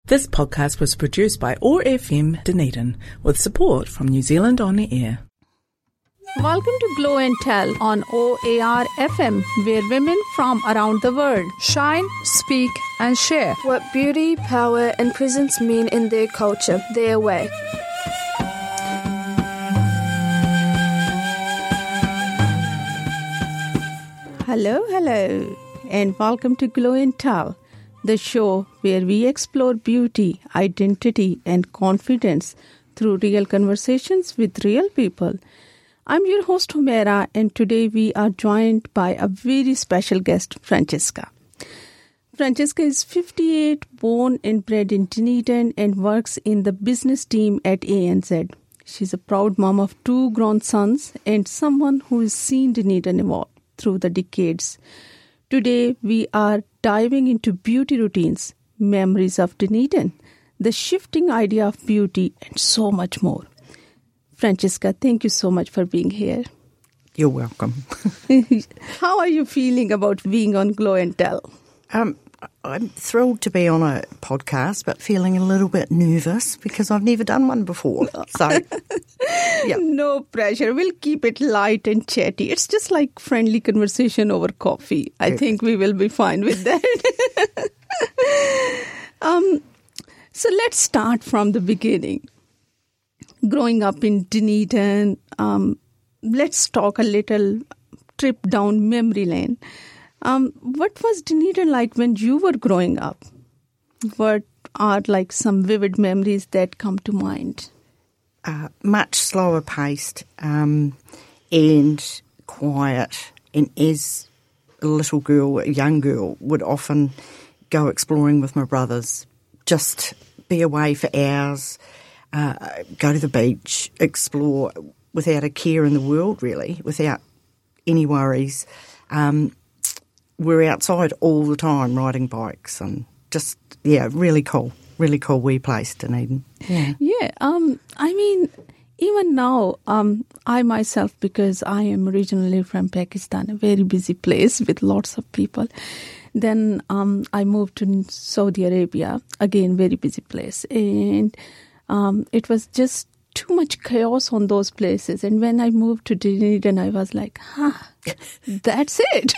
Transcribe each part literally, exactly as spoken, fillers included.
This podcast was produced by O A R F M Dunedin with support from New Zealand On Air. Welcome to Glow and Tell on O A R F M, where women from around the world shine, speak and share what beauty, power and presence mean in their culture, their way. Hello, hello, and welcome to Glow and Tell, the show where we explore beauty, identity, and confidence through real conversations with real people. I'm your host, Humera, and today we are joined by a very special guest, Francesca. Francesca is fifty-eight, born and bred in Dunedin, and works in the business team at A N Z. She's a proud mom of two grown sons and someone who has seen Dunedin evolve through the decades. Today, we are diving into beauty routines, memories of Dunedin, the shifting idea of beauty, and so much more. Francesca, thank you so much for being here. You're welcome. How are you feeling about being on Glow and Tell? Um, I'm thrilled to be on a podcast, but feeling a little bit nervous because I've never done one before. So, yeah. No pressure. We'll keep it light and chatty. It's just like friendly conversation over coffee. I Perfect. think we will be fine with that. um, so let's start from the beginning. Growing up in Dunedin, um, let's talk a little trip down memory lane. Um, what was Dunedin like when you were growing up? What are like some vivid memories that come to mind? Uh, much slower paced um, and quiet. And as a little girl, a young girl, would often go exploring with my brothers, just be away for hours, uh, go to the beach, explore without a care in the world, really, without any worries. Um, we're outside all the time riding bikes and just, yeah, really cool. Really cool wee place, Dunedin. Yeah. Yeah. Um, I mean, even now, um, I myself, because I am originally from Pakistan, a very busy place with lots of people. Then um, I moved to Saudi Arabia, again, very busy place. And um, it was just too much chaos on those places. And when I moved to Dunedin, I was like, huh, that's it.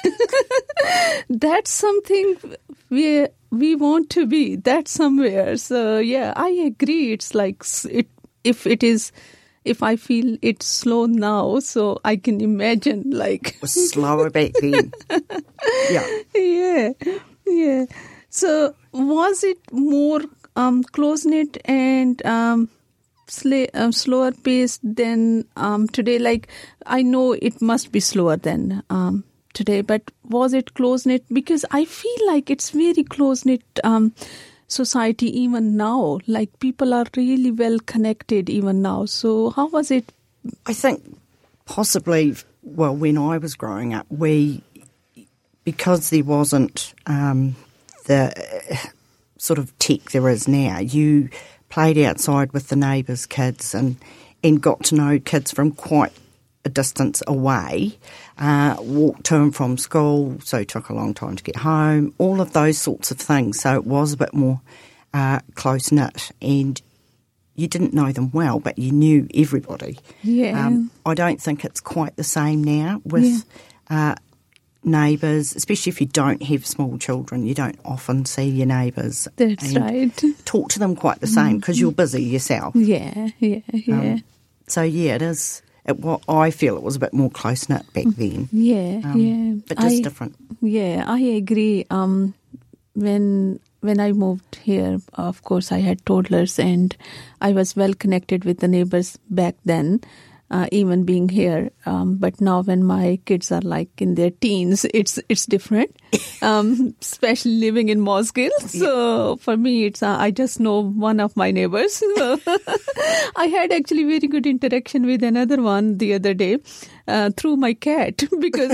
That's something we we want to be. That's somewhere. So, yeah, I agree. It's like, it, if it is, if I feel it's slow now, so I can imagine like. It was slower back then. Yeah. Yeah. Yeah. So, was it more um, close-knit and um Sl- um, slower paced than um, today? Like, I know it must be slower than um, today, but was it close-knit? Because I feel like it's very close-knit um, society even now. Like, people are really well connected even now. So how was it? I think possibly, well, when I was growing up, we, because there wasn't um, the sort of tech there is now, you played outside with the neighbours' kids and, and got to know kids from quite a distance away, uh, walked to and from school, so took a long time to get home, all of those sorts of things. So it was a bit more uh, close-knit and you didn't know them well, but you knew everybody. Yeah. Um, I don't think it's quite the same now with yeah. uh, neighbours, especially if you don't have small children. You don't often see your neighbours. That's right. Talk to them quite the same because you're busy yourself. Yeah, yeah, yeah. Um, so, yeah, it is. It, well, I feel it was a bit more close-knit back then. Yeah, um, yeah. But just I, different. Yeah, I agree. Um, when when I moved here, of course, I had toddlers and I was well connected with the neighbours back then. Uh, even being here, um, but now when my kids are like in their teens, it's it's different. Um, especially living in Mosgiel, so for me, it's uh, I just know one of my neighbors. So I had actually very good interaction with another one the other day uh, through my cat because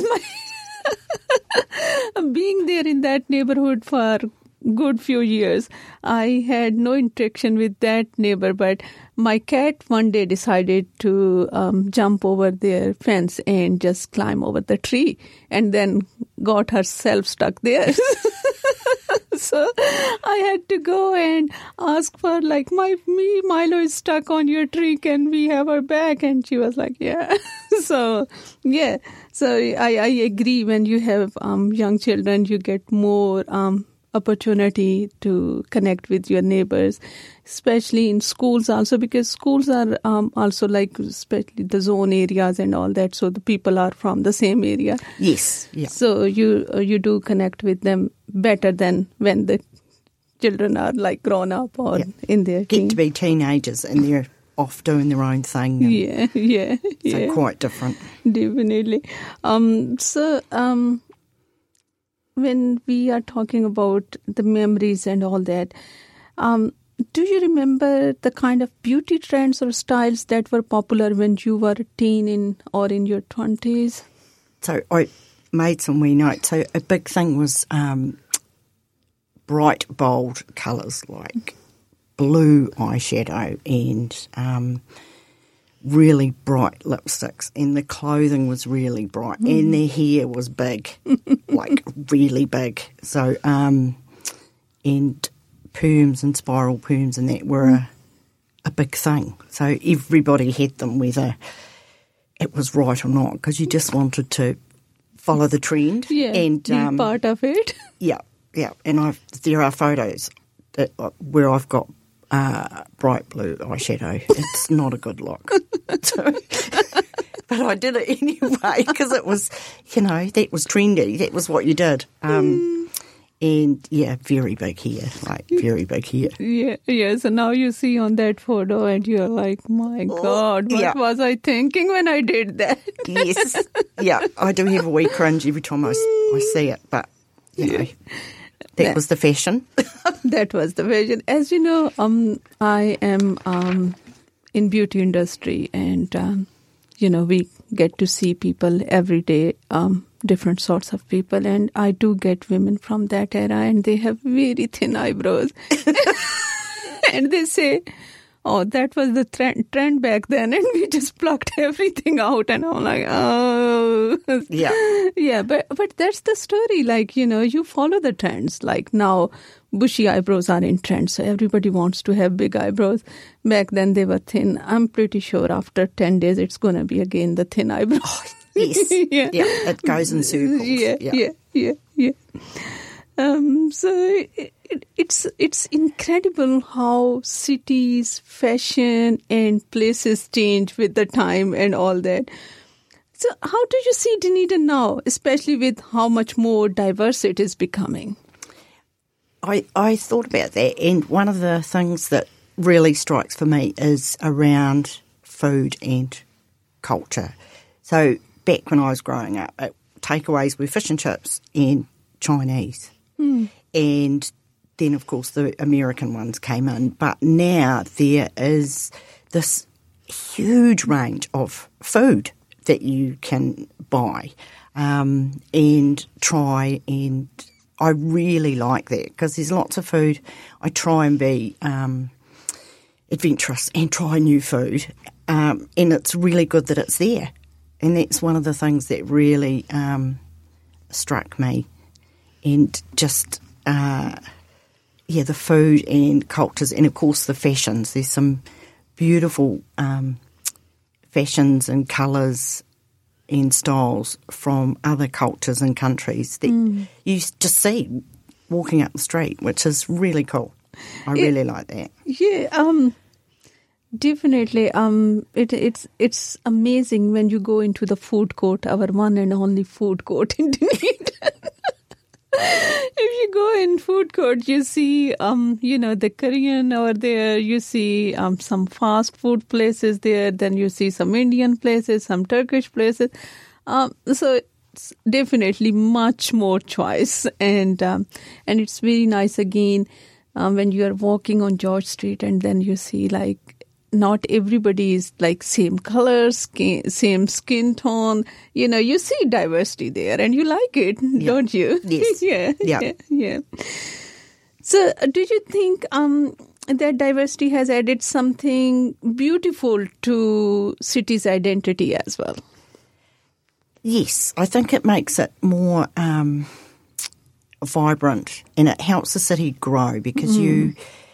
my being there in that neighborhood for good few years, I had no interaction with that neighbor, but my cat one day decided to um, jump over their fence and just climb over the tree and then got herself stuck there. So I had to go and ask for like, my me Milo is stuck on your tree. Can we have her back? And she was like, yeah. So yeah. So I, I agree. When you have um, young children, you get more um, opportunity to connect with your neighbors, especially in schools also, because schools are um, also like, especially the zone areas and all that. So the people are from the same area. Yes. Yeah. So you uh, you do connect with them better than when the children are like grown up or yeah. in their Get teen. to be teenagers and they're off doing their own thing. And yeah, yeah, so yeah. quite different. Definitely. Um, so um, when we are talking about the memories and all that, um, do you remember the kind of beauty trends or styles that were popular when you were a teen in or in your twenties? So I made some wee notes. So a big thing was um, bright, bold colours like blue eyeshadow and um, really bright lipsticks, and the clothing was really bright, mm. and their hair was big, like really big. So um, and perms and spiral perms and that were a, a big thing. So everybody had them, whether it was right or not, because you just wanted to follow the trend. Yeah, and be um, part of it. Yeah, yeah. And I've, there are photos that, where I've got uh, bright blue eyeshadow. It's not a good look. So, but I did it anyway because it was, you know, that was trendy. That was what you did. Um, mm. And, yeah, very big hair, like very big hair. Yeah, yeah. So now you see on that photo and you're like, my God, what yeah. was I thinking when I did that? Yes. Yeah, I do have a wee cringe every time I, I see it, but, you know, that, that was the fashion. That was the fashion. As you know, um, I am um, in beauty industry and, um, you know, we get to see people every day, um, different sorts of people, and I do get women from that era and they have very thin eyebrows. And they say, oh, that was the trend, trend back then, and we just plucked everything out, and I'm like, oh. Yeah. Yeah, but, but that's the story. Like, you know, you follow the trends. Like now, bushy eyebrows are in trend, so everybody wants to have big eyebrows. Back then they were thin. I'm pretty sure after ten days it's going to be again the thin eyebrows. Oh, yes. Yeah. Yeah, it goes in circles. Yeah, yeah, yeah, yeah, yeah. Um, so it, it, it's it's incredible how cities, fashion, and places change with the time and all that. So how do you see Dunedin now, especially with how much more diverse it is becoming? I, I thought about that, and one of the things that really strikes for me is around food and culture. So back when I was growing up, it, takeaways were fish and chips and Chinese. Mm. And then, of course, the American ones came in. But now there is this huge range of food that you can buy um, and try, and I really like that because there's lots of food. I try and be um, adventurous and try new food, um, and it's really good that it's there. And that's one of the things that really um, struck me. And just, uh, yeah, the food and cultures, and of course the fashions. There's some beautiful um, fashions and colours and styles from other cultures and countries that mm. you just see walking up the street, which is really cool. I really it, like that. Yeah, um, definitely. Um, it, it's it's amazing when you go into the food court, our one and only food court in Dunedin. If you go in food court, you see, um, you know, the Korean over there. You see um, some fast food places there. Then you see some Indian places, some Turkish places. Um, so it's definitely much more choice, and um, and it's very nice again um, when you are walking on George Street, and then you see like not everybody is like same color, skin, same skin tone. You know, you see diversity there and you like it, yeah. don't you? Yes. yeah, yeah. Yeah. Yeah. So uh, do you think um, that diversity has added something beautiful to city's identity as well? Yes. I think it makes it more um, vibrant, and it helps the city grow because mm. you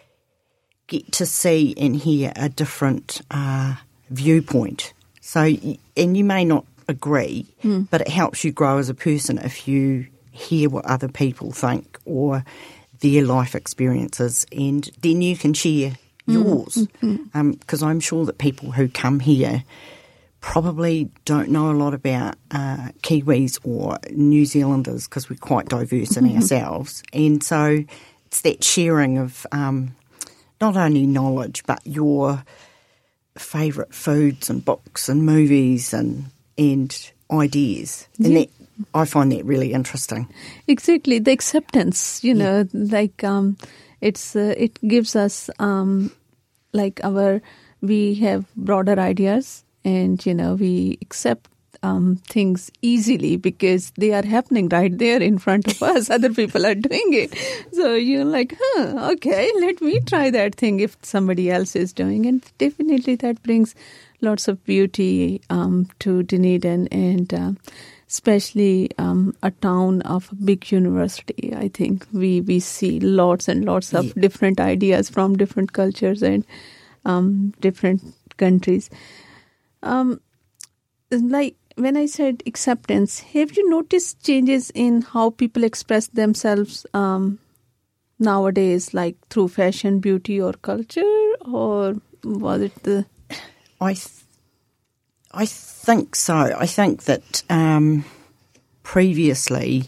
get to see and hear a different uh, viewpoint. So, and you may not agree, mm. but it helps you grow as a person if you hear what other people think or their life experiences, and then you can share yours. Because mm. um, I'm sure that people who come here probably don't know a lot about uh, Kiwis or New Zealanders because we're quite diverse in mm-hmm. ourselves. And so it's that sharing of um, not only knowledge but your favourite foods and books and movies and and ideas. And yeah. that I find that really interesting. Exactly, the acceptance, you know, yeah. like um, it's uh, it gives us um, like our, we have broader ideas and, you know, we accept um, things easily because they are happening right there in front of us. Other people are doing it. So you're like, huh, okay, let me try that thing if somebody else is doing. And definitely that brings lots of beauty um, to Dunedin and uh, especially um, a town of a big university. I think we, we see lots and lots of yeah. different ideas from different cultures and um, different countries. Um, like when I said acceptance, have you noticed changes in how people express themselves um, nowadays, like through fashion, beauty, or culture, or was it the? I, th- I think so. I think that um, previously,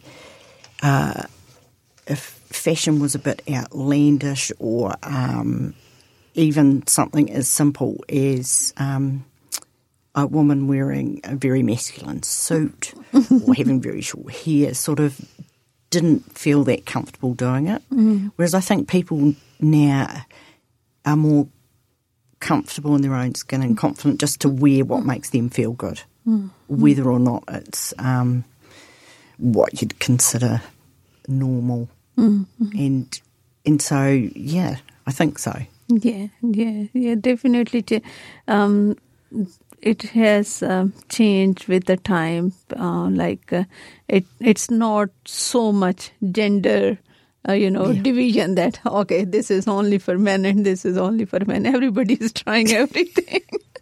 uh, if fashion was a bit outlandish, or um, even something as simple as um, a woman wearing a very masculine suit or having very short hair, sort of didn't feel that comfortable doing it. Mm. Whereas I think people now are more comfortable in their own skin and confident just to wear what makes them feel good, mm. whether or not it's um, what you'd consider normal. Mm-hmm. And and so, yeah, I think so. Yeah, yeah, yeah, definitely. Um, it has uh, changed with the time. Uh, like uh, it, it's not so much gender Uh, you know, yeah. division that, okay, this is only for men and this is only for men. Everybody is trying everything.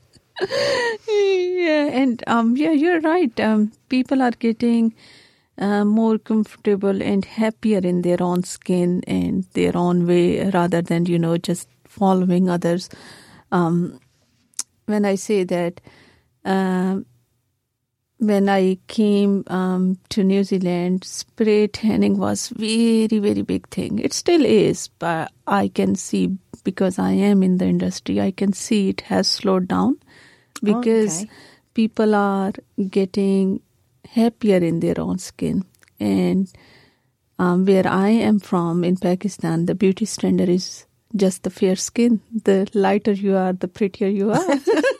yeah, and um, yeah, you're right. Um, people are getting uh, more comfortable and happier in their own skin and their own way rather than, you know, just following others. Um, when I say that, uh, when I came um, to New Zealand, spray tanning was very, very big thing. It still is, but I can see, because I am in the industry, I can see it has slowed down because okay. people are getting happier in their own skin. And um, where I am from in Pakistan, the beauty standard is just the fair skin. The lighter you are, the prettier you are.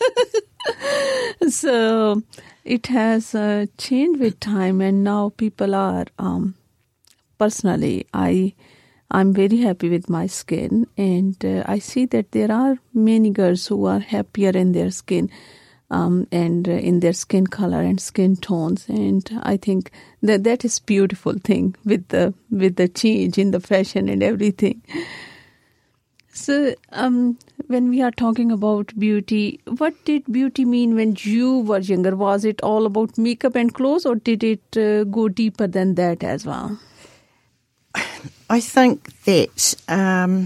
So it has uh, changed with time, and now people are, um, personally, I, I'm very happy with my skin, and uh, I see that there are many girls who are happier in their skin um, and uh, in their skin color and skin tones, and I think that that is beautiful thing with the with the change in the fashion and everything. So, um, when we are talking about beauty, what did beauty mean when you were younger? Was it all about makeup and clothes, or did it uh, go deeper than that as well? I think that, um,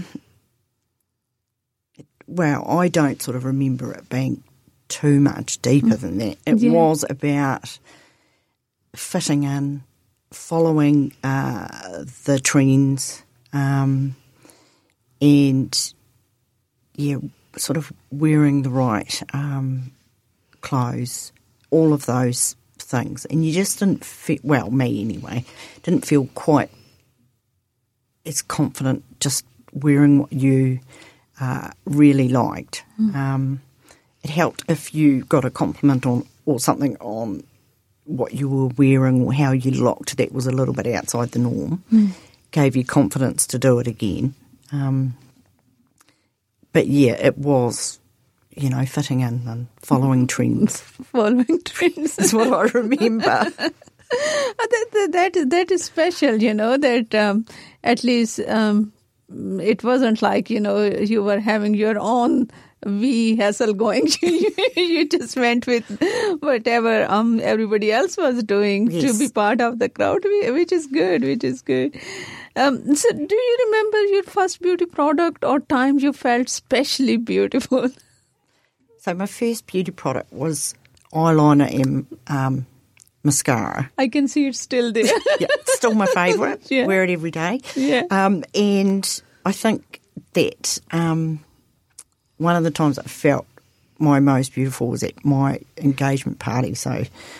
well, I don't sort of remember it being too much deeper mm. than that. It yeah. was about fitting in, following uh, the trends, um and, yeah, sort of wearing the right um, clothes, all of those things. And you just didn't feel, well, me anyway, didn't feel quite as confident just wearing what you uh, really liked. Mm. Um, it helped if you got a compliment on or something on what you were wearing or how you looked that was a little bit outside the norm, mm. gave you confidence to do it again. Um, but yeah, it was, you know, fitting in and following trends. Following trends. That's what I remember. that, that, that, that is special, you know, that um, at least um, it wasn't like, you know, you were having your own wee hustle going. you, you just went with whatever um, everybody else was doing yes. to be part of the crowd, which is good, which is good. Um, so do you remember your first beauty product or time you felt specially beautiful? So my first beauty product was eyeliner and um, mascara. I can see it's still there. Yeah, still my favourite. Yeah. Wear it every day. Yeah. Um, and I think that um, one of the times I felt my most beautiful was at my engagement party, so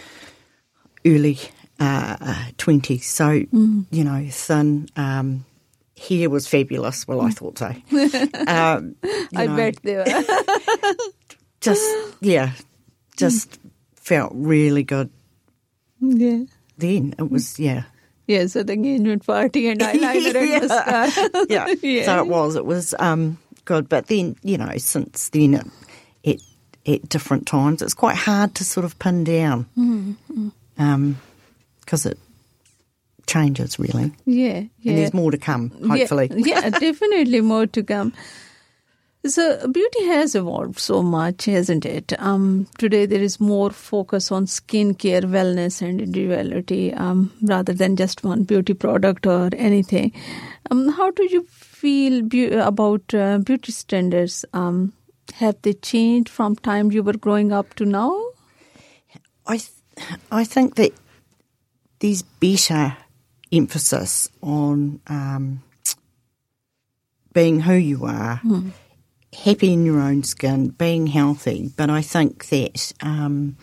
early uh, twenties. So, mm. you know, thin, um, hair was fabulous. Well, I thought so. um, I know, bet they were. just, yeah, just felt really good. Yeah. Then it was, yeah. Yeah, so the engagement party and eyeliner yeah. and mascara. yeah. yeah, so it was. It was um, good. But then, you know, since then, it, it, at different times, it's quite hard to sort of pin down mm-hmm. um, because it changes, really. Yeah, yeah. And there's more to come, hopefully. Yeah, yeah definitely more to come. So beauty has evolved so much, hasn't it? Um, today there is more focus on skincare, wellness and individuality um, rather than just one beauty product or anything. Um, how do you feel be- about uh, beauty standards? Um, have they changed from time you were growing up to now? I, th- I think that there's better emphasis on um, being who you are. Hmm. Happy in your own skin, being healthy, but I think that um,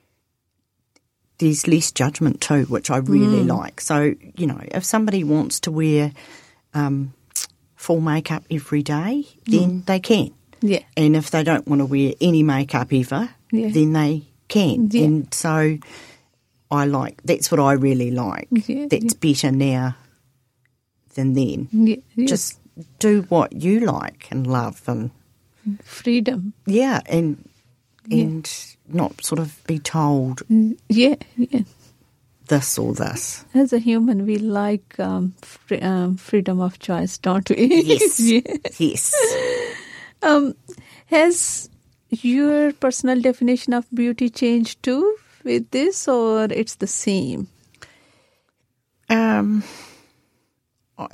there's less judgment too, which I really mm. like. So, you know, if somebody wants to wear um, full makeup every day, then mm. they can. Yeah. And if they don't want to wear any makeup ever, yeah. then they can. Yeah. And so I like, that's what I really like. Yeah, that's yeah. better now than then. Yeah, yeah. Just do what you like and love and freedom. Yeah, and and yeah. not sort of be told yeah, yeah. this or this. As a human, we like um, free, um, freedom of choice, don't we? Yes, yeah. yes. Um, has your personal definition of beauty changed too with this, or it's the same? Um, I...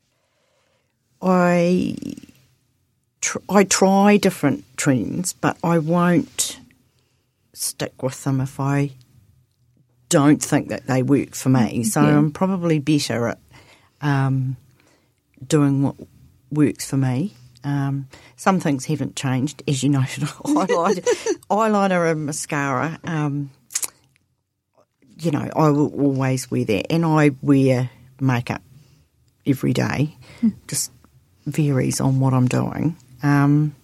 I, tr- I try different trends, but I won't stick with them if I don't think that they work for me. So yeah. I'm probably better at um, doing what works for me. Um, some things haven't changed, as you noted. eyeliner, eyeliner and mascara, um, you know, I will always wear that. And I wear makeup every day, hmm. just varies on what I'm doing. Um,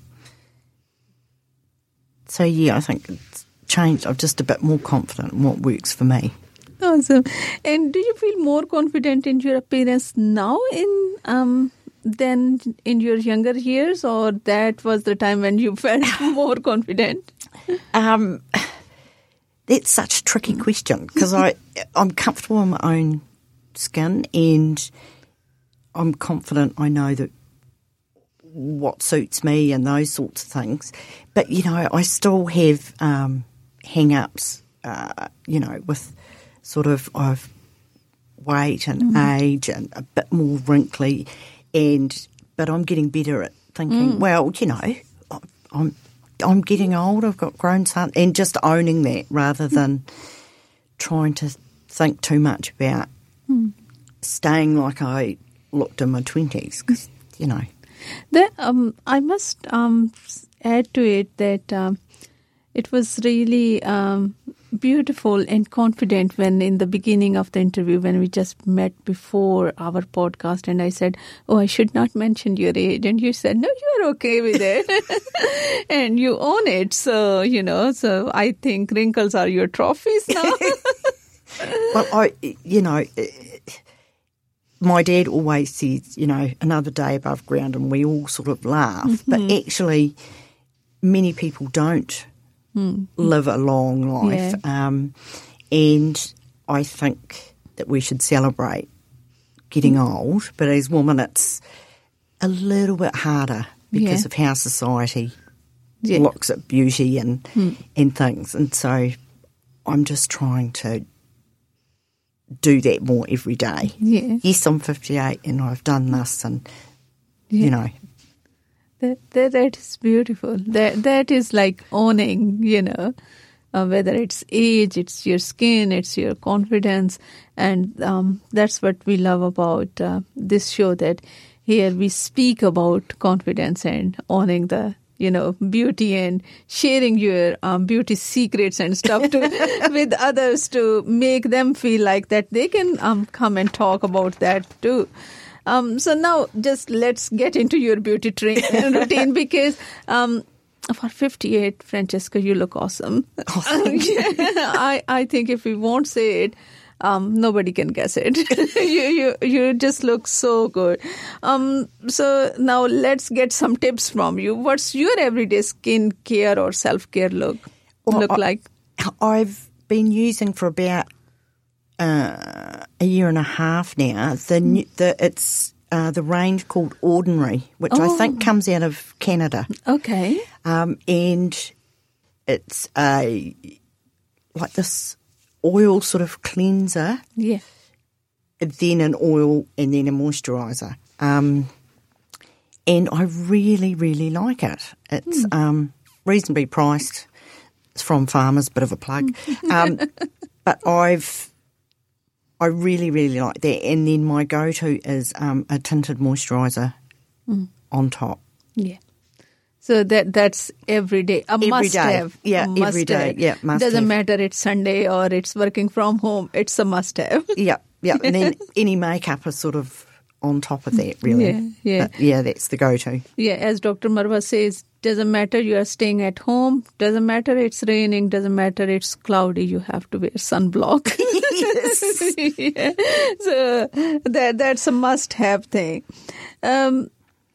so, yeah, I think it's changed. I'm just a bit more confident in what works for me. Awesome. And do you feel more confident in your appearance now in um, than in your younger years, or that was the time when you felt more confident? Um, that's such a tricky question because I I'm comfortable in my own skin and I'm confident I know that what suits me and those sorts of things. But, you know, I still have um, hang-ups, uh, you know, with sort of of weight and mm. age and a bit more wrinkly. And but I'm getting better at thinking, mm. well, you know, I'm I'm getting old, I've got grown son, and just owning that rather than trying to think too much about mm. staying like I looked in my twenties, because, you know. The, um, I must um, add to it that um, it was really um, beautiful and confident when in the beginning of the interview, when we just met before our podcast, and I said, oh, I should not mention your age. And you said, no, you're okay with it. And you own it. So, you know, so I think wrinkles are your trophies now. Well, I, you know... My dad always says, you know, another day above ground, and we all sort of laugh. Mm-hmm. But actually, many people don't mm-hmm. live a long life. Yeah. Um, and I think that we should celebrate getting old, but as women it's a little bit harder because Yeah. of how society Yeah. looks at beauty and Hmm. and things. And so I'm just trying to do that more every day. Yeah. Yes, I'm fifty-eight and I've done this and, Yeah. you know, That, that that is beautiful. That that is like owning, you know, uh, whether it's age, it's your skin, it's your confidence, and um, that's what we love about uh, this show. That here we speak about confidence and owning the, you know, beauty and sharing your um, beauty secrets and stuff to with others to make them feel like that they can um, come and talk about that too. Um, so now just let's get into your beauty tra- routine because um, for fifty-eight, Francesca, you look awesome. Oh, thank you. I, I think if we won't say it, um, nobody can guess it. you, you you just look so good. Um, so now let's get some tips from you. What's your everyday skin care or self-care look Well, look I- like? I've been using for about uh, a year and a half now. The new- the it's uh, the range called Ordinary, which I think comes out of Canada, Okay. um, and it's a like this oil sort of cleanser, Yeah. then an oil, and then a moisturiser. Um, and I really, really like it. It's um, reasonably priced. It's from Farmers, bit of a plug. Um, but I've, I really, really like that. And then my go-to is um, a tinted moisturiser on top. Yeah. So that that's every day. A Every must day. have. Yeah, A must every day. have. Yeah, must Doesn't have. matter it's Sunday or it's working from home. It's a must have. Yeah, yeah. And then any makeup is sort of on top of that, really. Yeah, yeah. But yeah, that's the go-to. Yeah, as Doctor Marwa says, doesn't matter you are staying at home, doesn't matter it's raining, doesn't matter it's cloudy, you have to wear sunblock. Yes. Yeah. So that that's a must-have thing. Um,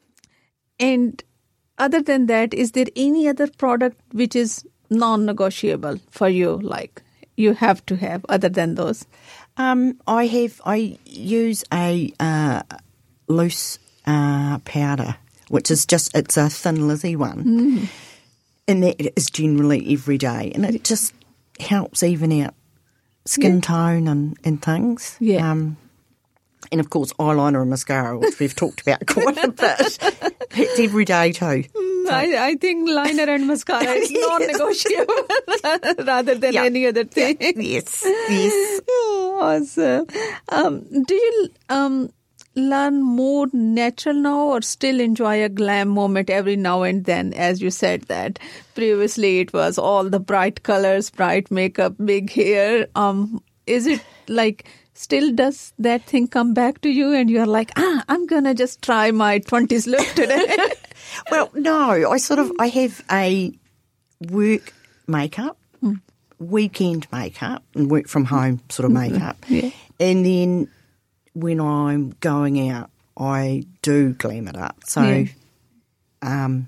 and other than that, is there any other product which is non-negotiable for you, like you have to have other than those? Um, I have. I use a uh, loose uh, powder, which is just it's a Thin Lizzy one, Mm. and that is generally every day, and it just helps even out skin tone and, and things. Yeah. Um, and of course, eyeliner and mascara, which we've talked about quite a bit. It's every day too. I, I think liner and mascara is non-negotiable rather than Yeah. any other thing. Yes, yes. Oh, awesome. Um, do you um, learn more natural now or still enjoy a glam moment every now and then? As you said that previously it was all the bright colors, bright makeup, big hair. Um, is it like still does that thing come back to you and you're like, ah, I'm going to just try my twenties look today? Well, no, I sort of I have a work makeup, weekend makeup, and work from home sort of makeup, Yeah. and then when I'm going out, I do glam it up. So, Yeah. um,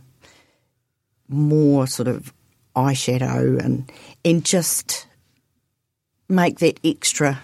more sort of eyeshadow and and just make that extra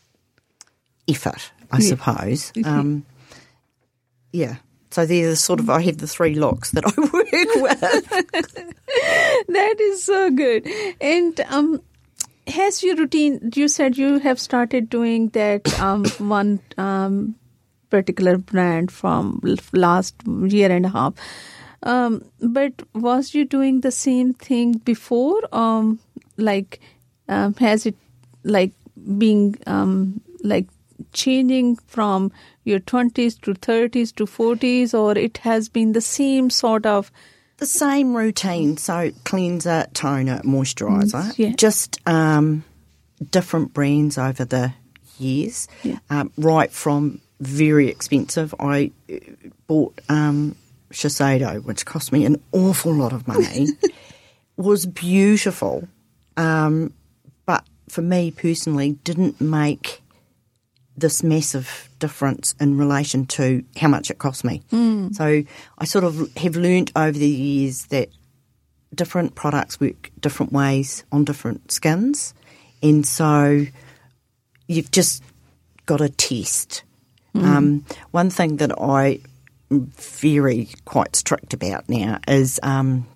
effort, I Yeah. suppose. Um, yeah. So there's sort of I have the three looks that I work with. That is so good. And um, has your routine, you said you have started doing that um, one um, particular brand from l- last year and a half. Um, but was you doing the same thing before? Um, like, um, has it like being um, like changing from your twenties to thirties to forties, or it has been the same sort of The same routine, so cleanser, toner, moisturiser, Mm, yeah. just um, different brands over the years, Yeah. um, right from very expensive. I uh, bought um, Shiseido, which cost me an awful lot of money, was beautiful, um, but for me personally didn't make this massive difference in relation to how much it cost me. Mm. So I sort of have learnt over the years that different products work different ways on different skins. And so you've just got to test. Mm. Um, one thing that I am very quite strict about now is um,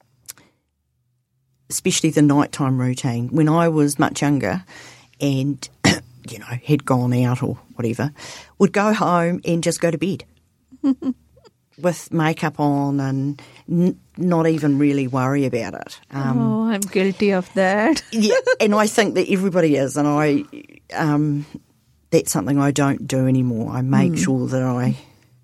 especially the nighttime routine. When I was much younger and, you know, had gone out or whatever, would go home and just go to bed with makeup on and n- not even really worry about it. Um, oh, I'm guilty of that. Yeah, and I think that everybody is, and I um, that's something I don't do anymore. I make mm. sure that I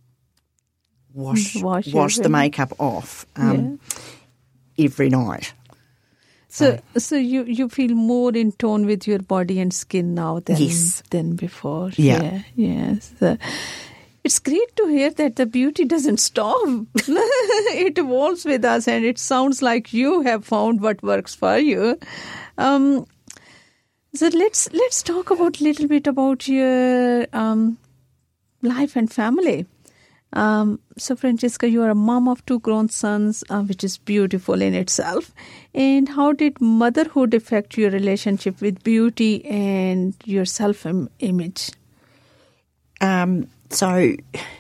wash wash, wash the makeup off um, yeah. every night. So, so, so you, you feel more in tone with your body and skin now than yes. than before. Yeah, yeah yes. Uh, It's great to hear that the beauty doesn't stop. It evolves with us, and it sounds like you have found what works for you. Um, so let's let's talk about a little bit about your um, life and family. Um, so, Francesca, you are a mom of two grown sons, uh, which is beautiful in itself. And how did motherhood affect your relationship with beauty and your self-image? Um. So,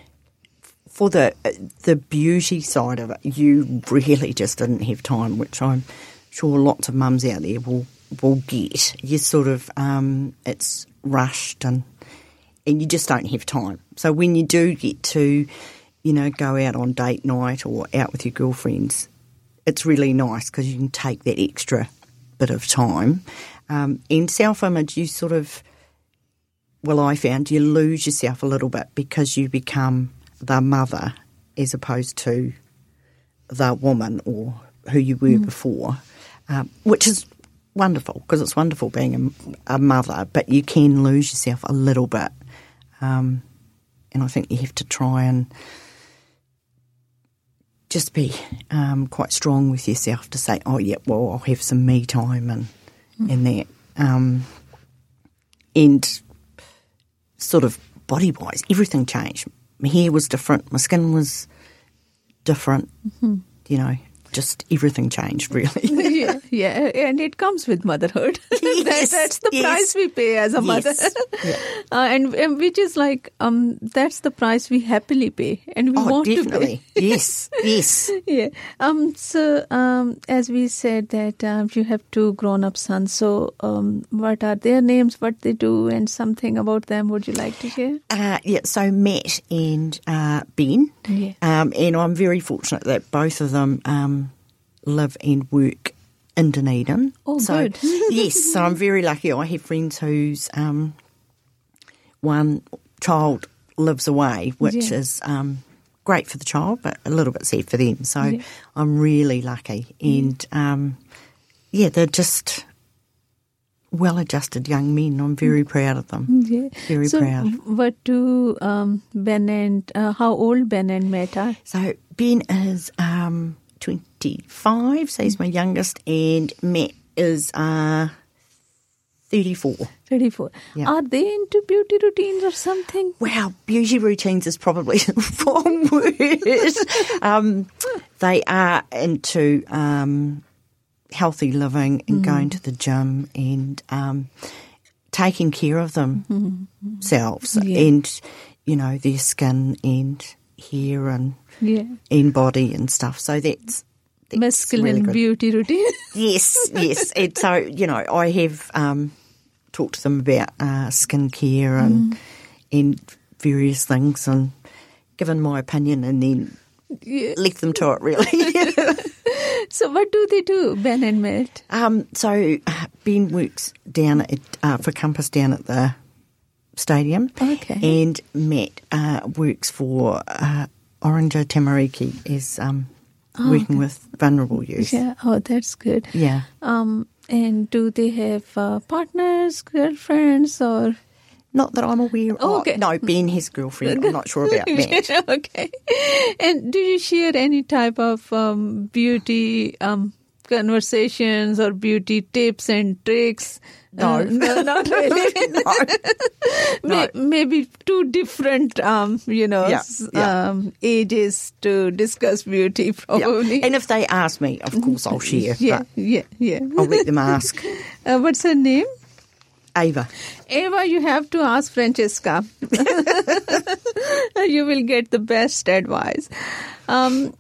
for the the beauty side of it, you really just didn't have time, which I'm sure lots of mums out there will will get. You sort of um, it's rushed and and you just don't have time. So when you do get to, you know, go out on date night or out with your girlfriends, it's really nice because you can take that extra bit of time. Um, in self-image, you sort of. Well, I found you lose yourself a little bit because you become the mother as opposed to the woman or who you were mm. before, um, which is wonderful because it's wonderful being a, a mother, but you can lose yourself a little bit. Um, and I think you have to try and just be um, quite strong with yourself to say, oh, yeah, well, I'll have some me time and, mm. and that. Um, and... sort of body-wise, everything changed. My hair was different. My skin was different. Mm-hmm. You know, just everything changed, really. yeah, yeah, and it comes with motherhood. Yes, that, that's the yes. price we pay as a mother. Yes. Yeah. Uh, and, and which is like, um, that's the price we happily pay. And we oh, want definitely. to pay. Yes, yes. Yeah. Um. So, um, as we said that um, you have two grown-up sons. So, um, what are their names, what they do, and something about them would you like to share? Uh, yeah, so Matt and uh, Ben. Yeah. Um, and I'm very fortunate that both of them um, live and work in Dunedin. Oh, so, good. Yes, so I'm very lucky. I have friends whose um, one child lives away, which yeah. is um, great for the child, but a little bit sad for them. So yeah. I'm really lucky. And, um, yeah, they're just well-adjusted young men. I'm very proud of them. Yeah. Very so proud. What do um, Ben and, uh, how old Ben and Matt are? So Ben is um, twenty-five, so he's my youngest, and Matt is uh, thirty-four. thirty-four. Yeah. Are they into beauty routines or something? Wow, beauty routines is probably the wrong word. um, they are into um, healthy living and mm. going to the gym and um, taking care of themselves mm-hmm. yeah. and, you know, their skin and hair and yeah. and body and stuff. So that's, that's masculine really beauty routine. Yes, yes. And so, you know, I have um, talked to them about uh, skincare and mm. and various things and given my opinion and then yeah. left them to it, really. So what do they do, Ben and Matt? Um, so uh, Ben works down at, uh, for Compass down at the stadium. Okay. And Matt uh, works for uh, Oringa Tamariki as um, oh, working okay. with vulnerable youth. Yeah, oh, that's good. Yeah. Um, and do they have uh, partners, girlfriends, or...? Not that I'm aware of. Oh, okay. No, Ben has a girlfriend. I'm not sure about Matt. Okay. And do you share any type of um, beauty um, conversations or beauty tips and tricks? No. Uh, no, not really. no. no. Maybe two different, um, you know, yeah, yeah. Um, ages to discuss beauty, probably. Yeah. And if they ask me, of course I'll share. Yeah, yeah, yeah. I'll let them ask. Uh, what's her name? Ava. Ava, you have to ask Francesca. You will get the best advice. Um,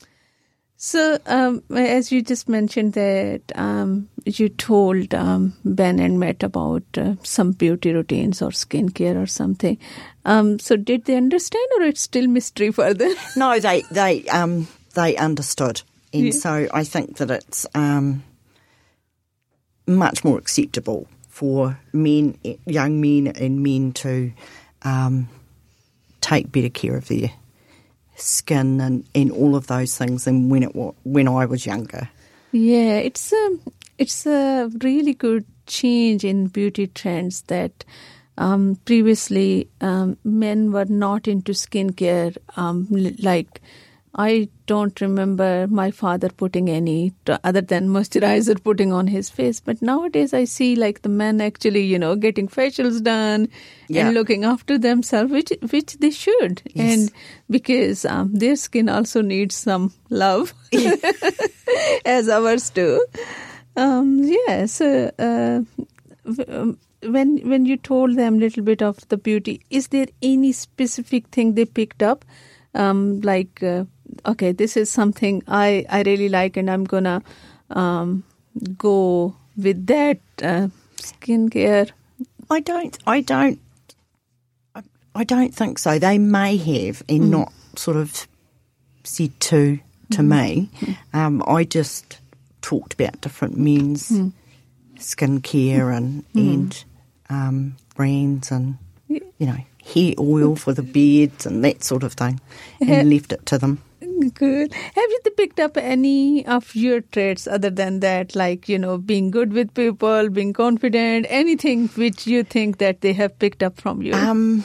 so, um, as you just mentioned that um, you told um, Ben and Matt about uh, some beauty routines or skincare or something. Um, so, did they understand, or it's still mystery for them? No, they they um, they understood, and Yeah. so I think that it's um, much more acceptable for men, young men, and men to um, take better care of their skin and, and all of those things than when it wa- when I was younger. Yeah, it's a, it's a really good change in beauty trends that um, previously um, men were not into skincare. Um, l- like, I don't remember my father putting any t- other than moisturizer putting on his face. But nowadays I see like the men actually, you know, getting facials done Yeah. and looking after themselves, which which they should. Yes. And because um, their skin also needs some love, as ours do. Um, yeah, so uh, w- um, when when you told them a little bit of the beauty, is there any specific thing they picked up? Um, like, uh, okay, this is something I, I really like, and I'm gonna um, go with that uh, skincare. I don't. I don't. I, I don't think so. They may have, and not sort of said to to me. Um, I just talked about different men's skincare and and um, brands and you know hair oil for the beards and that sort of thing, and left it to them. Good. Have you picked up any of your traits other than that, like, you know, being good with people, being confident, anything which you think that they have picked up from you? Um,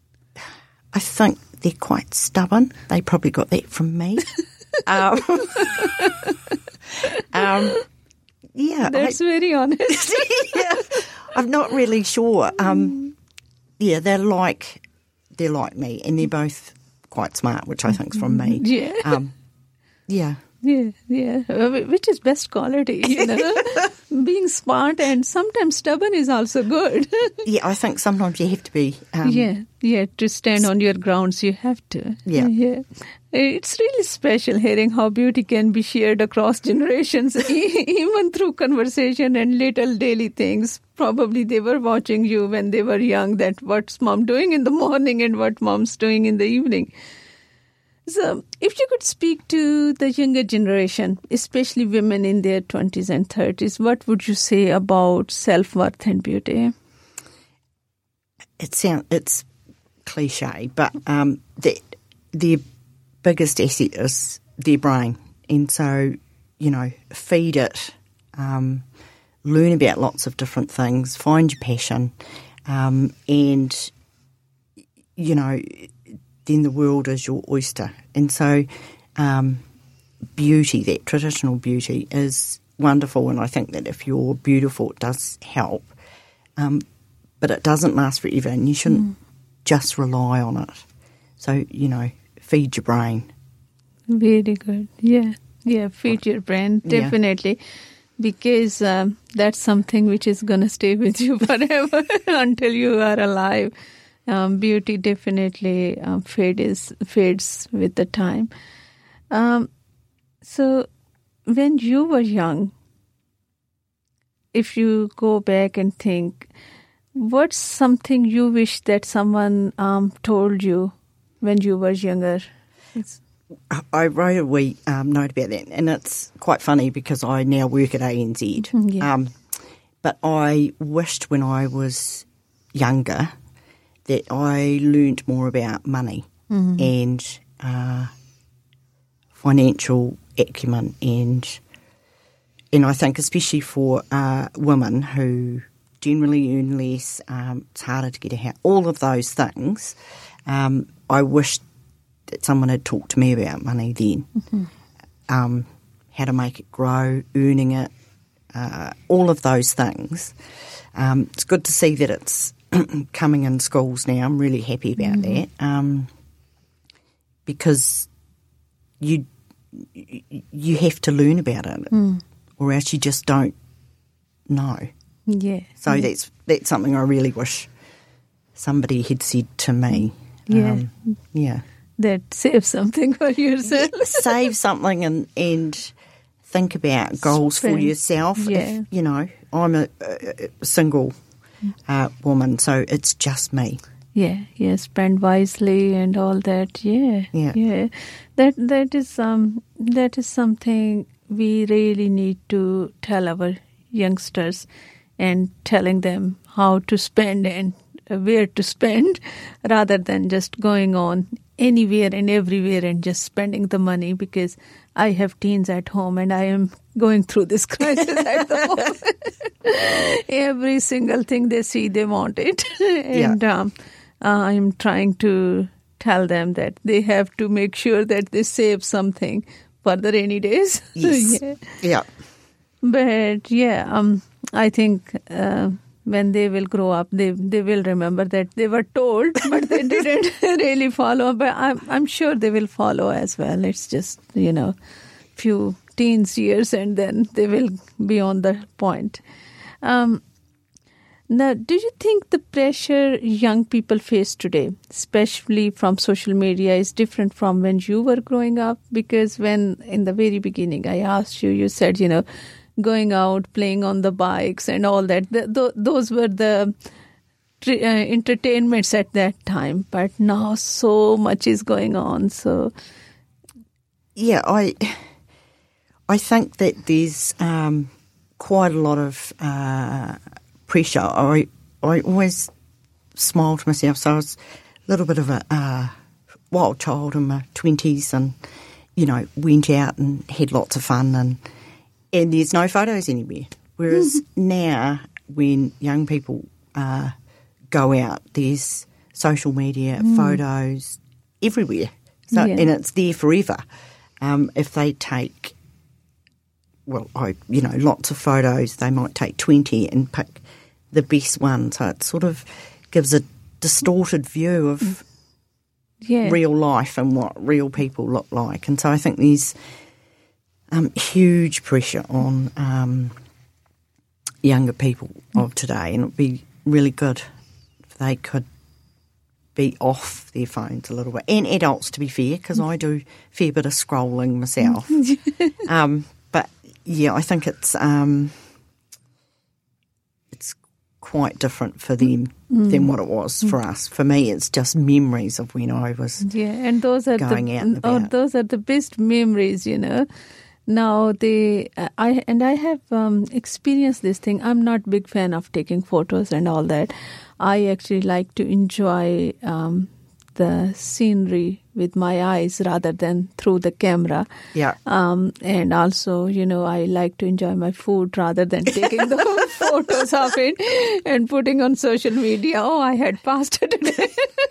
I think they're quite stubborn. They probably got that from me. um, um, yeah, That's I, very honest. yeah, I'm not really sure. Um, yeah, they're like they're like me, and they're both quite smart, which I think's from me. Yeah. Um, yeah. Yeah, yeah, uh, which is best quality, you know. Being smart and sometimes stubborn is also good. Yeah, I think sometimes you have to be. Um, yeah, yeah, to stand on your grounds, you have to. Yeah. yeah. It's really special hearing how beauty can be shared across generations, e- even through conversation and little daily things. Probably they were watching you when they were young, that what's mom doing in the morning and what mom's doing in the evening. So, if you could speak to the younger generation, especially women in their twenties and thirties, what would you say about self-worth and beauty? It sound it's cliche, but um, the, their biggest asset is their brain, and so you know, feed it, um, learn about lots of different things, find your passion, um, and you know, then the world is your oyster. And so, um, beauty, that traditional beauty, is wonderful, and I think that if you're beautiful, it does help. Um, but it doesn't last forever, and you shouldn't mm. just rely on it. So, you know, feed your brain. Very good. Yeah, yeah, feed your brain, definitely. Yeah. Because um, that's something which is going to stay with you forever until you are alive. Um, beauty definitely um, fades, fades with the time. Um, so, when you were young, if you go back and think, what's something you wish that someone um, told you when you were younger? It's I wrote a wee um, note about that, and it's quite funny because I now work at A N Z. Yeah. Um, but I wished when I was younger that I learnt more about money mm-hmm. and uh, financial acumen, and and I think especially for uh, women who generally earn less, um, it's harder to get a house, all of those things. Um, I wish that someone had talked to me about money then, mm-hmm. um, how to make it grow, earning it, uh, all of those things. Um, it's good to see that it's coming in schools now. I'm really happy about mm-hmm. that um, because you you have to learn about it, mm. or else you just don't know. Yeah. So yeah. that's that's something I really wish somebody had said to me. Yeah. Um, yeah. That save something for yourself. Save something and, and think about goals Spend. for yourself. Yeah. If, you know, I'm a, a, a single uh, woman, so it's just me. Yeah, yeah, spend wisely and all that. Yeah, Yeah. yeah. That that is um that is something we really need to tell our youngsters, and telling them how to spend and where to spend, rather than just going on anywhere and everywhere and just spending the money. Because I have teens at home and I am going through this crisis at the moment. Every single thing they see, they want it, and. Yeah. Um, Uh, I'm trying to tell them that they have to make sure that they save something for the rainy days. Yes. yeah. Yeah. But yeah, um, I think uh, when they will grow up, they they will remember that they were told, but they didn't really follow. But I'm I'm sure they will follow as well. It's just, you know, few teens years, and then they will be on the point. Um, Now, do you think the pressure young people face today, especially from social media, is different from when you were growing up? Because when, in the very beginning, I asked you, you said, you know, going out, playing on the bikes and all that, th- th- those were the uh, entertainments at that time. But now so much is going on. So, Yeah, I, I think that there's um, quite a lot of... Uh, pressure. I I always smile to myself. So I was a little bit of a uh, wild child in my twenties, and you know, went out and had lots of fun, and and there's no photos anywhere. Whereas now, when young people uh, go out, there's social media, mm. photos everywhere. So yeah. and it's there forever. Um, if they take, well, I you know, lots of photos, they might take twenty and pick the best one, so it sort of gives a distorted view of yeah. real life and what real people look like. And so I think there's um, huge pressure on um, younger people of today, and it would be really good if they could be off their phones a little bit. And adults, to be fair, because I do a fair bit of scrolling myself. um, but yeah, I think it's... Um, quite different for them mm. than what it was for us. For me, it's just memories of when I was yeah, and those are going the, out and about. Oh, those are the best memories, you know. Now they, I and I have um, experienced this thing. I'm not big fan of taking photos and all that. I actually like to enjoy um, the scenery with my eyes rather than through the camera. Yeah. Um, and also, you know, I like to enjoy my food rather than taking the photos of it and putting on social media. Oh, I had pasta today.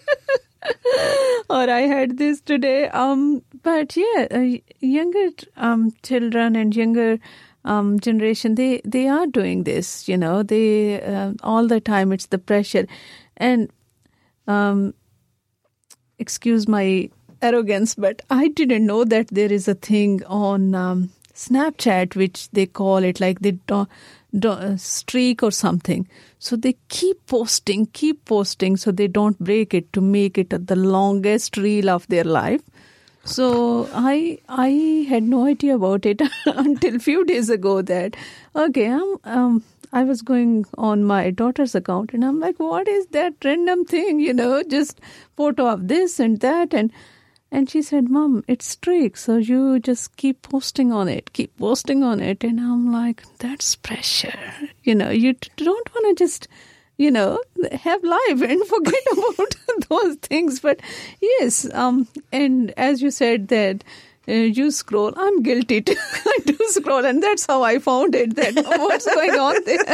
Or I had this today. Um, but yeah, uh, younger um, children and younger um, generation, they, they are doing this, you know, they uh, all the time it's the pressure. And um, excuse my arrogance, but I didn't know that there is a thing on um, Snapchat, which they call it like the do, do, uh, streak or something. So they keep posting, keep posting, so they don't break it to make it the longest reel of their life. So I I had no idea about it until a few days ago that, okay, I'm, um, I was going on my daughter's account and I'm like, what is that random thing, you know, just photo of this and that. And and she said, Mom, it's streak, so you just keep posting on it, keep posting on it. And I'm like, that's pressure. You know, you don't want to just, you know, have life and forget about those things. But yes, um, and as you said that uh, you scroll, I'm guilty too. I do scroll, and that's how I found it, that what's going on there.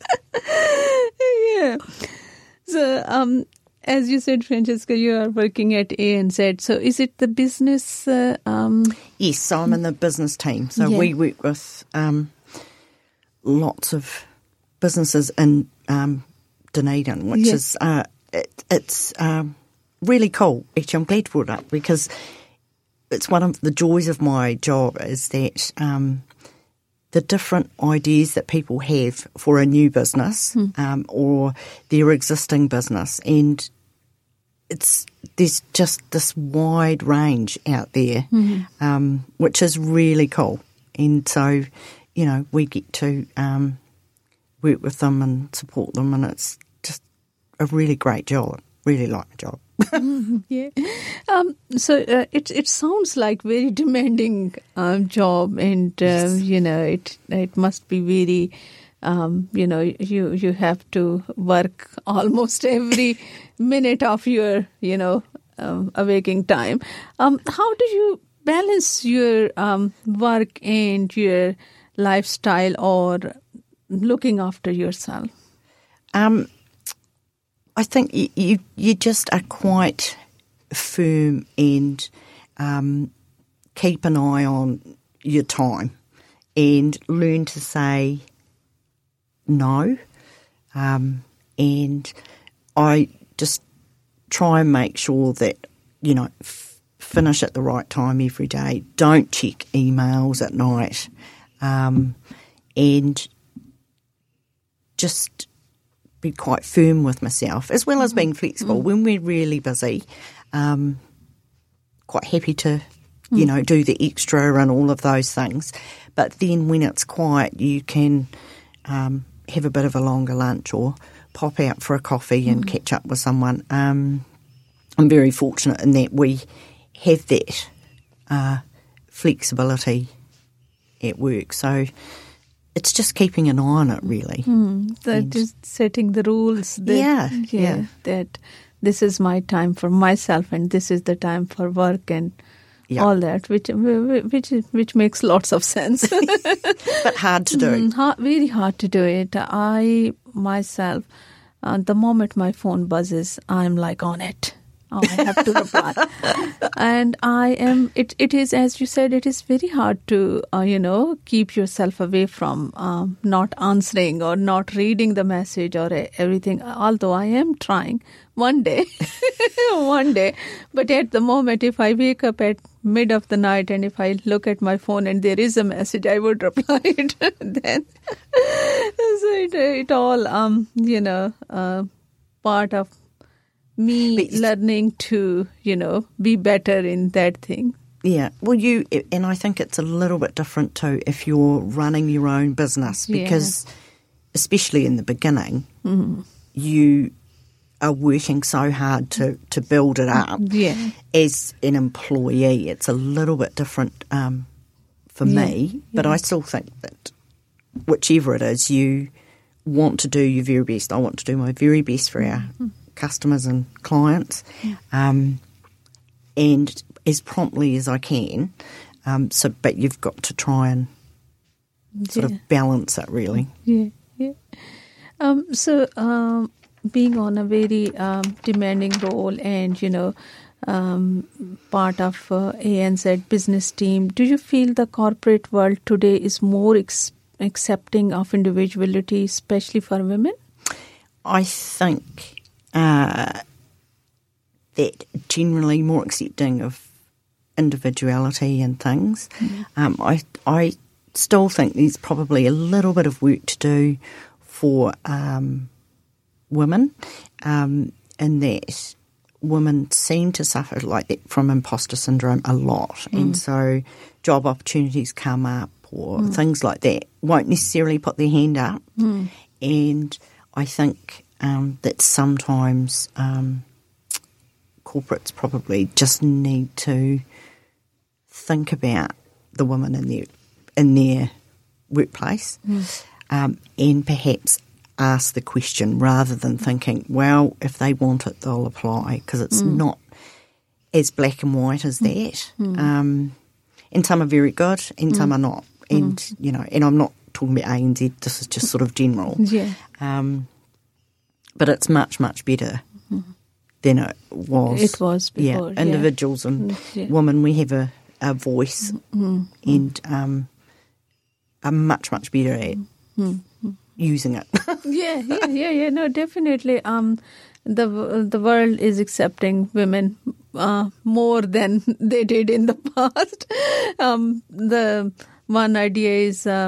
Yeah. So, um, as you said, Francesca, you are working at A N Z. So is it the business? Uh, um... Yes, so I'm in the business team. So yeah. we work with um, lots of businesses in um, Dunedin, which yeah. is uh, it, it's um, really cool. Actually, I'm glad you brought it up because it's one of the joys of my job is that um, the different ideas that people have for a new business mm. um, or their existing business. And it's there's just this wide range out there, mm-hmm. um, which is really cool. And so, you know, we get to um, work with them and support them, and it's just a really great job. Really like my job. yeah. Um, so uh, it it sounds like very demanding um, job, and uh, yes. you know it it must be very um, you know you you have to work almost every minute of your you know um, awaking time. Um, how do you balance your um, work and your lifestyle or looking after yourself? Um. I think you, you you just are quite firm and um, keep an eye on your time and learn to say no. Um, and I just try and make sure that, you know, f- finish at the right time every day. Don't check emails at night. Um, and just be quite firm with myself, as well as being flexible. Mm. When we're really busy, um, quite happy to, you mm. know, do the extra and all of those things. But then when it's quiet, you can um, have a bit of a longer lunch or pop out for a coffee and mm. catch up with someone. Um, I'm very fortunate in that we have that uh, flexibility at work. So it's just keeping an eye on it, really. Mm, that and is setting the rules. That, yeah, yeah, yeah. That this is my time for myself, and this is the time for work, and yep. all that, which which which makes lots of sense. But hard to do. Mm, hard, very hard to do it. I myself, uh, the moment my phone buzzes, I'm like on it. Oh, I have to reply. And I am, it, it is, as you said, it is very hard to, uh, you know, keep yourself away from um, not answering or not reading the message or uh, everything, although I am trying one day, one day. But at the moment, if I wake up at mid of the night and if I look at my phone and there is a message, I would reply it then. So it, it all, um, you know, uh, part of me learning to, you know, be better in that thing. Yeah. Well, you, and I think it's a little bit different too if you're running your own business, because yeah. especially in the beginning, mm-hmm. you are working so hard to, to build it up. Yeah. As an employee, it's a little bit different um, for yeah. me, but yeah. I still think that whichever it is, you want to do your very best. I want to do my very best for our mm-hmm. customers and clients, yeah. um, and as promptly as I can. Um, so, but you've got to try and sort yeah. of balance it, really. Yeah, yeah. Um, so, um, being on a very um, demanding role, and you know, um, part of uh, A N Z business team, do you feel the corporate world today is more ex- accepting of individuality, especially for women? I think. Uh, that generally more accepting of individuality and things. Mm. Um, I I still think there's probably a little bit of work to do for um, women, um, in that women seem to suffer like that from imposter syndrome a lot, mm. and so job opportunities come up or mm. things like that won't necessarily put their hand up, mm. and I think. Um, that sometimes um, corporates probably just need to think about the women in their in their workplace, mm. um, and perhaps ask the question rather than thinking, well, if they want it, they'll apply, because it's mm. not as black and white as that. Mm. Um, and some are very good, and mm. some are not. And mm. you know, and I'm not talking about A N Z. This is just sort of general. Yeah. Um, But it's much, much better mm-hmm. than it was. It was before, yeah. Individuals yeah. and yeah. women, we have a, a voice mm-hmm. and um, are much, much better at mm-hmm. using it. yeah, yeah, yeah, yeah. No, definitely. Um, the the world is accepting women uh, more than they did in the past. Um, the one idea is um,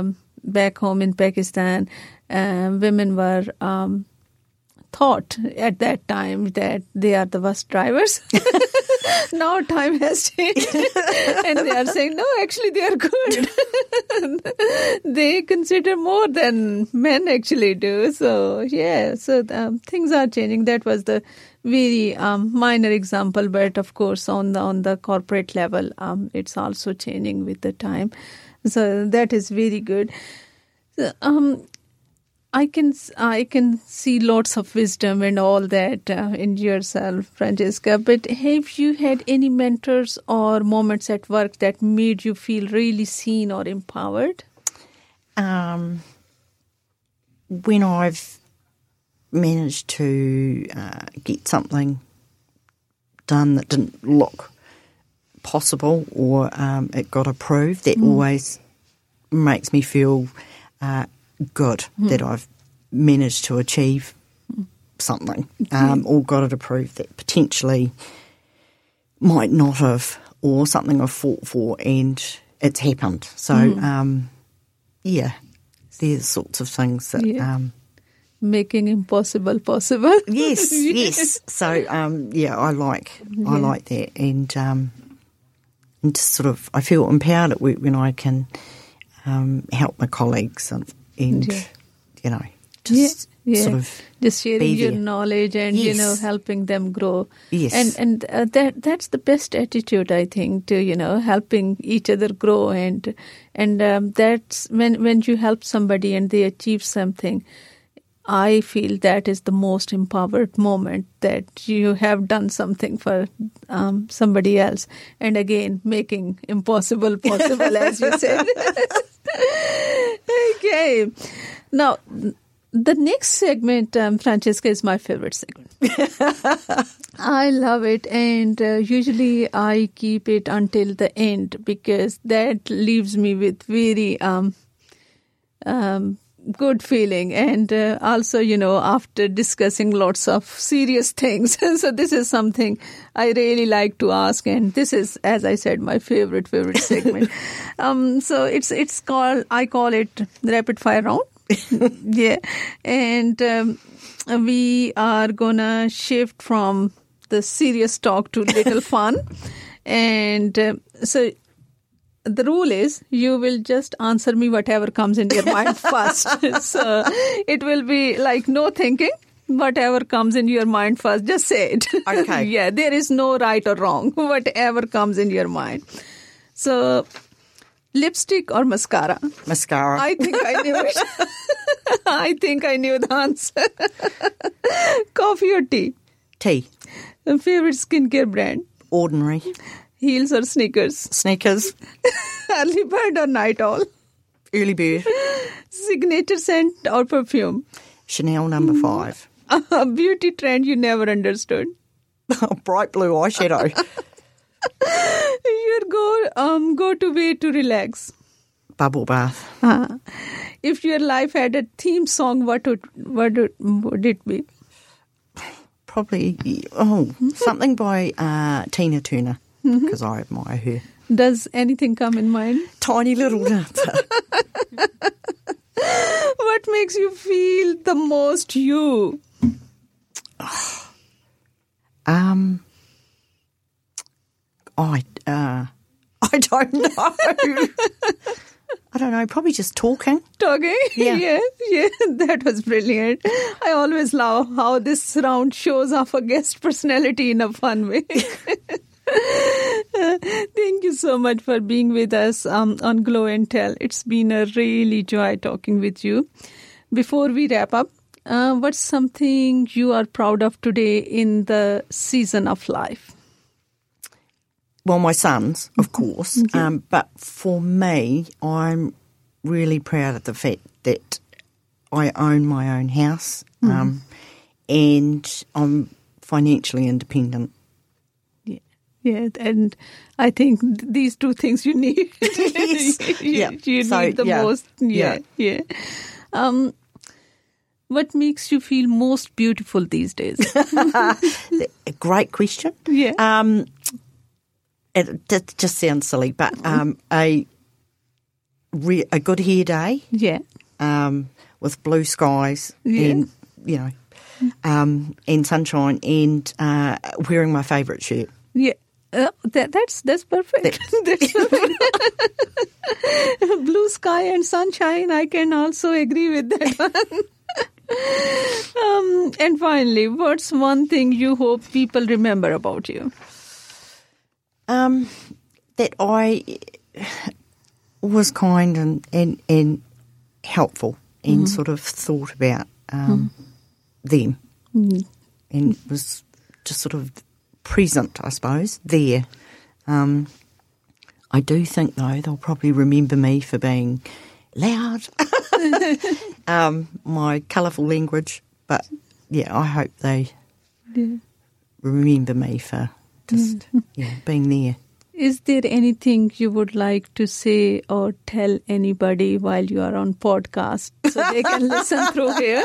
back home in Pakistan, uh, women were um, thought at that time that they are the worst drivers. Now time has changed and they are saying, no, actually they are good. They consider more than men actually do. So, yeah, so um, things are changing. That was the very um, minor example, but of course on the, on the corporate level, um, it's also changing with the time. So that is very good. So, um, I can I can see lots of wisdom and all that uh, in yourself, Francesca. But have you had any mentors or moments at work that made you feel really seen or empowered? Um, when I've managed to uh, get something done that didn't look possible, or um, it got approved, that mm. always makes me feel Uh, good mm. that I've managed to achieve something um, or got it approved that potentially might not have, or something I've fought for and it's happened. So, mm. um, yeah, they're the sorts of things that... Yeah. Um, Making impossible possible. Yes, yes. So, um, yeah, I like yeah. I like that. And, um, and just sort of, I feel empowered at work when I can um, help my colleagues and And, yeah. you know, just yeah, yeah. sort of just sharing your there. knowledge and, yes. you know, helping them grow. Yes. And and uh, that that's the best attitude, I think, to, you know, helping each other grow. And and um, that's when, when you help somebody and they achieve something, I feel that is the most empowered moment, that you have done something for um, somebody else. And again, making impossible possible, as you said. Okay. Now, the next segment, um, Francesca, is my favorite segment. I love it, and uh, usually I keep it until the end because that leaves me with very um, um, good feeling, and uh, also, you know, after discussing lots of serious things. So this is something I really like to ask, and this is, as I said, my favorite favorite segment. um, so it's it's called I call it rapid fire round. Yeah, and um, we are gonna shift from the serious talk to little fun, and uh, so. The rule is you will just answer me whatever comes in your mind first. So it will be like no thinking. Whatever comes in your mind first, just say it. Okay. Yeah, there is no right or wrong. Whatever comes in your mind. So lipstick or mascara? Mascara. I think I knew it. I think I knew the answer. Coffee or tea? Tea. Favorite skincare brand? Ordinary. Heels or sneakers? Sneakers. Early bird or night owl? Early bird. Signature scent or perfume? Chanel number five. A beauty trend you never understood? Bright blue eyeshadow. Your go, um, go-to way to relax? Bubble bath. Uh, if your life had a theme song, what would, what would, would it be? Probably, oh, something by uh, Tina Turner. Because mm-hmm. I admire her. Does anything come in mind? Tiny little dancer. What makes you feel the most you? Um, I uh, I don't know. I don't know. Probably just talking. Talking? Yeah. yeah, yeah. That was brilliant. I always love how this round shows off a guest personality in a fun way. Uh, thank you so much for being with us um, on Glow and Tell. It's been a really joy talking with you. Before we wrap up, uh, what's something you are proud of today in the season of life? Well, my sons, of course. Okay. Um, but for me, I'm really proud of the fact that I own my own house um, mm. and I'm financially independent. Yeah, and I think these two things you need. Yes. you yeah. you so, need the yeah. most. Yeah, yeah. yeah. Um, what makes you feel most beautiful these days? A great question. Yeah. Um, it, it just sounds silly, but um, a re- a good hair day. Yeah. Um, with blue skies Yeah. and, you know, um, and sunshine and uh, wearing my favourite shirt. Yeah. Uh, that, that's that's perfect. That- that's perfect. Blue sky and sunshine, I can also agree with that one. um, and finally, what's one thing you hope people remember about you? Um, that I was kind and, and, and helpful and mm-hmm. sort of thought about um, mm. them mm. and was just sort of present, I suppose, there. Um, I do think, though, they'll probably remember me for being loud, um, my colourful language. But, yeah, I hope they yeah. remember me for just mm-hmm. yeah, being there. Is there anything you would like to say or tell anybody while you are on podcast so they can listen through here?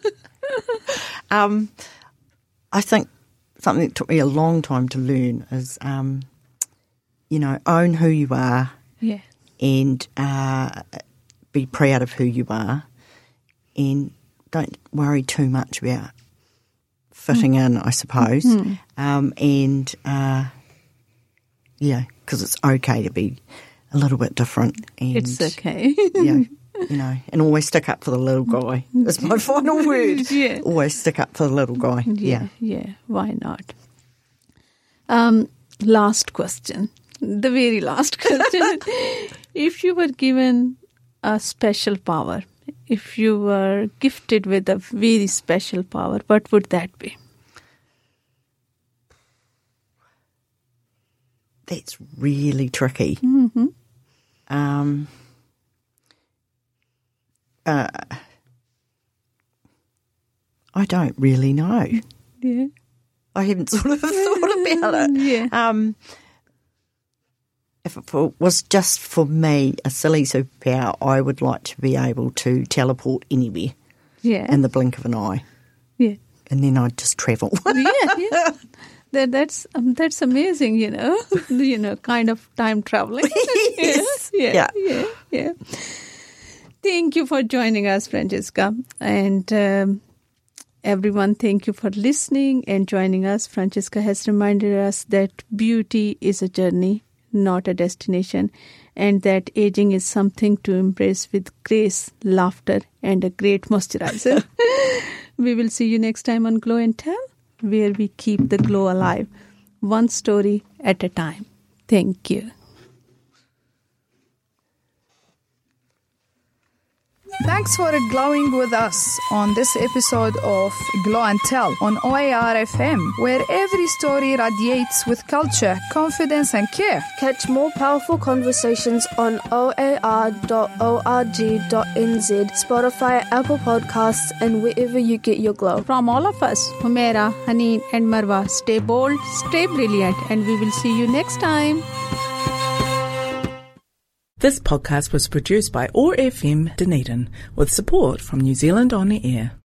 um, I think something that took me a long time to learn is, um, you know, own who you are yeah. and uh, be proud of who you are and don't worry too much about fitting mm. in, I suppose. Mm. Um, and, uh, yeah, because it's okay to be a little bit different. And, it's okay. yeah, you know, and always stick up for the little guy. That's my final word. Yeah. Always stick up for the little guy. Yeah, yeah. yeah. Why not? Um, last question. The very last question. If you were given a special power, if you were gifted with a very special power, what would that be? That's really tricky. Mm-hmm. Um, uh, I don't really know. Yeah. I haven't sort of thought about it. Yeah. Um, if it was just for me, a silly superpower, I would like to be able to teleport anywhere yeah. in the blink of an eye. Yeah. And then I'd just travel. yeah, yeah. That, that's um, that's amazing, you know, you know, kind of time traveling. yes. yeah, yeah, yeah, yeah. Thank you for joining us, Francesca. And um, everyone, thank you for listening and joining us. Francesca has reminded us that beauty is a journey, not a destination, and that aging is something to embrace with grace, laughter, and a great moisturizer. We will see you next time on Glow and Tell, where we keep the glow alive, one story at a time. Thank you. Thanks for glowing with us on this episode of Glow and Tell on O A R F M, where every story radiates with culture, confidence and care. Catch more powerful conversations on O A R dot org dot N Z, Spotify, Apple Podcasts and wherever you get your glow. From all of us, Humaira, Haneen and Marwa, stay bold, stay brilliant, and we will see you next time. This podcast was produced by O A R F M Dunedin with support from New Zealand On the Air.